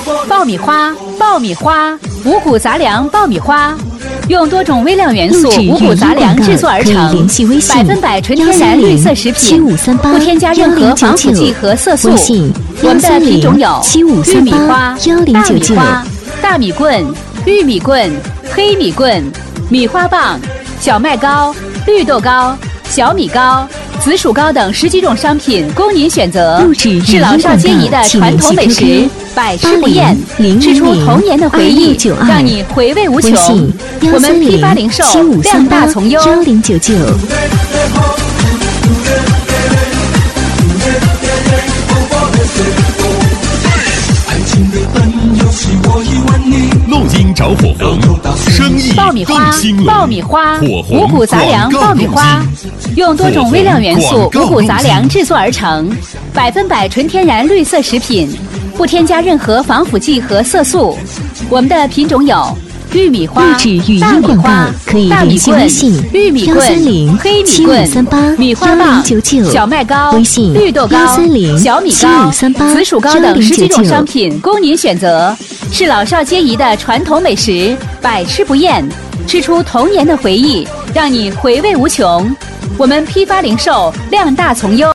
爆米花，爆米花，五谷杂粮爆米花，用多种微量元素、五谷杂粮制作而成，100%纯天然绿色食品，不添加任何防腐剂和色素。我们的品种有玉米花、大米花、大米棍、玉米棍、黑米棍、米花棒、小麦糕、绿豆糕、小米糕、紫薯糕等10几种商品供您选择，是老少皆宜的传统美食，百吃不厌，吃出童年的回忆，让你回味无穷。我们批发零售，量大从优。 1099。 录音找火候，生意爆米花，爆米花，五谷杂粮爆米花，用多种微量元素、五谷杂粮制作而成，100%纯天然绿色食品，不添加任何防腐剂和色素。我们的品种有玉米花、大米花、大米棍、玉米棍、黑米棍、米花棒、小麦糕、绿豆糕、小米糕、紫薯糕等10几种商品供您选择，是老少皆宜的传统美食，百吃不厌，吃出童年的回忆，让你回味无穷。我们批发零售，量大从优。